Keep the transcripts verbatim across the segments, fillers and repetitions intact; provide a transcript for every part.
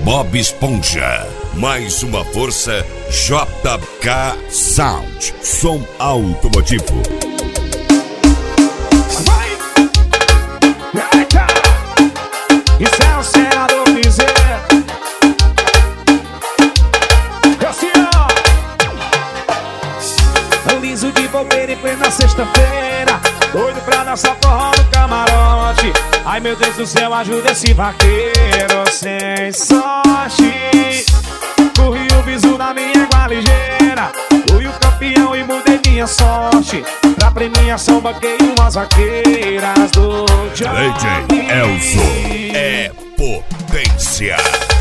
Bob Esponja. Mais uma força J K Sound, som automotivo. Vai! Eita! Isso é o senador Piseiro. Assim, ó. Liso de bobeira em plena sexta-feira, doido pra dançar forró no camarote. Ai meu Deus do céu, ajuda esse vaqueiro sem sorte. Corri o bisu na minha égua ligeira, fui o campeão e mudei minha sorte. Pra premiação banquei umas vaqueiras do Johnny. D J Elzo é potência.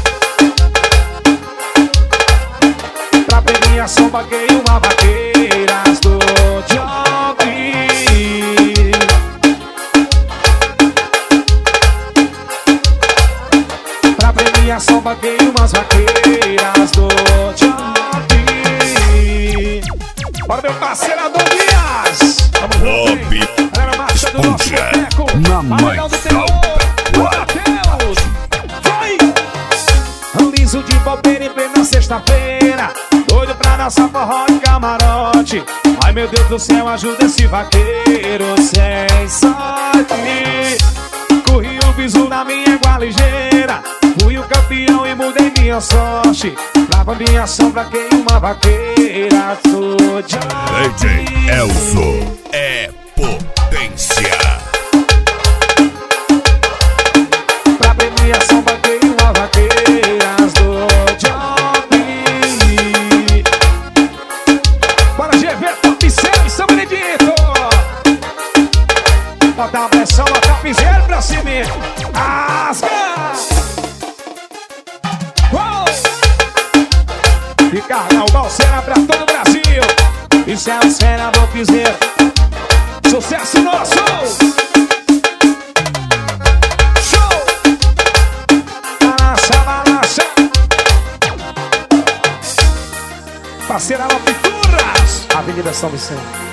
Pra premiação banquei uma vaqueiras do Johnny. Pra premiação banquei umas vaqueiras do Johnny. Bora meu parceiro Adonias. Bob Esponja na mais alta qualidade. Vai! Liso de bobeira em plena sexta-feira, doido pra dançar forró de camarote. Ai meu Deus do céu, ajuda esse vaqueiro sem sorte. Corri o bisu na minha égua ligeira, fui o campeão e mudei minha sorte. Pra minha sombra quem uma vaqueira do Johnny. D J Elzo é potência. Pra premiação banquei uma vaqueiras do Johnny. Bora G V, top seis, São Benedito. Bota a pressão, bota a piseira pra cima. Asca! E carnal, balseira pra todo o Brasil. Isso é o senador Piseiro. Sucesso nosso! Show! Balança, balança. Parceira Pinturas, Avenida São Vicente.